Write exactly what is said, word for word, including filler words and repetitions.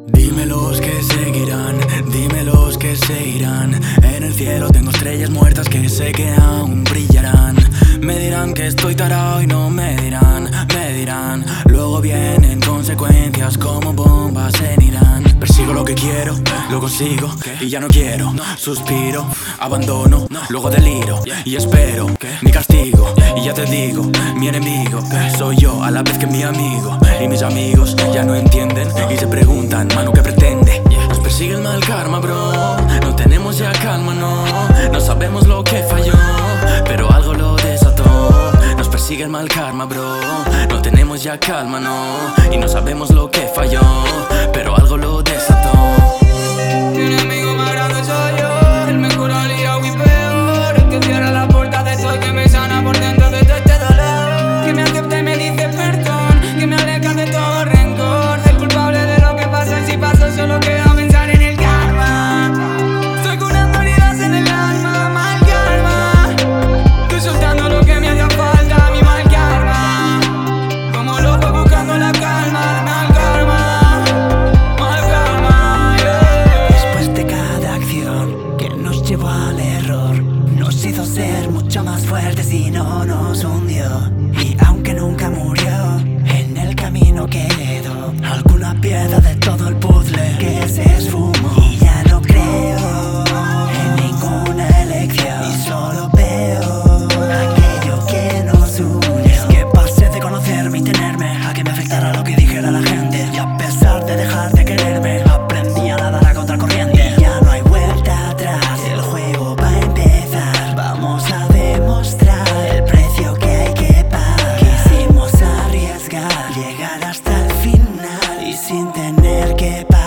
Dime los que seguirán, dime los que se irán. En el cielo tengo estrellas muertas que sé que aún brillarán. Me dirán que estoy tarao y no me dirán, me dirán. Luego vienen consecuencias como bombas en Irán. Persigo lo que quiero, lo consigo y ya no quiero. Suspiro, abandono, luego deliro y espero mi castigo. Y ya te digo, mi enemigo soy yo a la vez que mi amigo. Y mis amigos ya no entienden y se preguntan, mano, ¿qué pretende? Nos persigue el mal karma, bro. No tenemos ya calma, no. No sabemos lo que falló, pero algo lo desató. Nos persigue el mal karma, bro. No tenemos ya calma, no. Y no sabemos lo que falló, pero algo lo desató. Mi enemigo más grande soy yo, el mejor aliado y peor. El que cierra la puerta de todo y que me sana por dentro de todo este dolor. Que me acepta y me dice perdón, que me aleja de todo rencor. El culpable de lo que pasa y si pasa solo queda pensar en el karma. Estoy curando heridas en el alma, mal karma. Estoy soltando lo que me hacía falta, mi mal karma. Como loco buscando la calma, mal karma, mal karma, yeah. Después de cada acción que nos llevó al error, nos hizo ser mucho más fuertes y no nos hundió. Y aunque nunca murió, en el camino quedó alguna pieza de todo el puzzle que se esfumó. Y ya no creo en ninguna elección y solo veo aquello que nos unió. Es que pasé de conocerme y tenerme a que me afectara lo que dijera la gente. Y a pesar de dejar de quererme, aprendí a nadar a contracorriente. Y ya no hay vuelta atrás, el juego va a empezar. Vamos a demostrar el precio que hay que pagar. Quisimos arriesgar, llegar hasta el final y sin tener que pagar.